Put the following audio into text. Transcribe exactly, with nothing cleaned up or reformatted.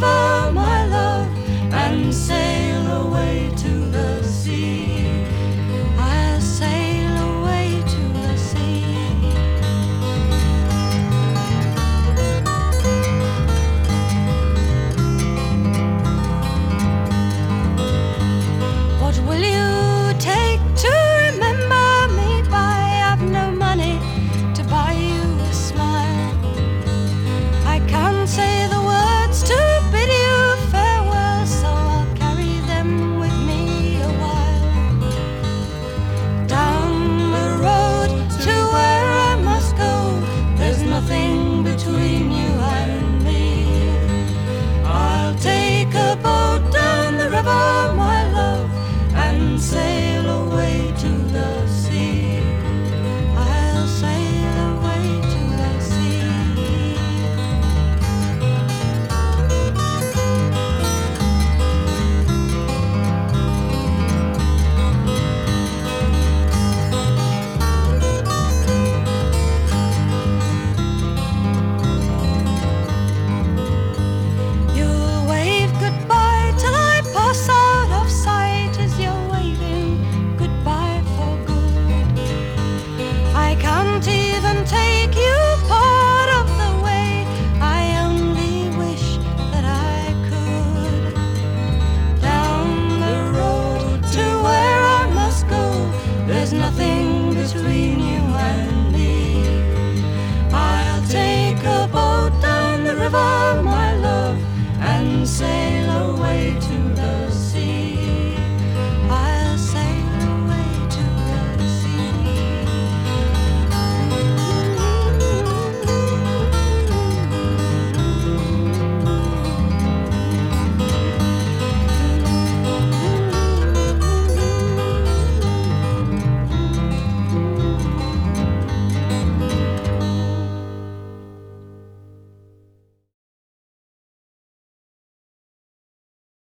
river, my love, and sail away to the sea. I'll sail away to the sea. What will you take to remember me by? I've no money to buy you a smile. I can't say the words to bid you farewell, so I'll carry them with me a while. Down the road to where I must go, there's nothing between you and me. I'll take a boat down the river, my love, and sail away to the sea. I'll sail away to the sea. You'll wave goodbye till I pass out of sight as you're waving goodbye for good. I can't even take you part of the way. I only wish that I could. Down the road to where I must go, there's nothing between you and me. I'll take a boat down the river,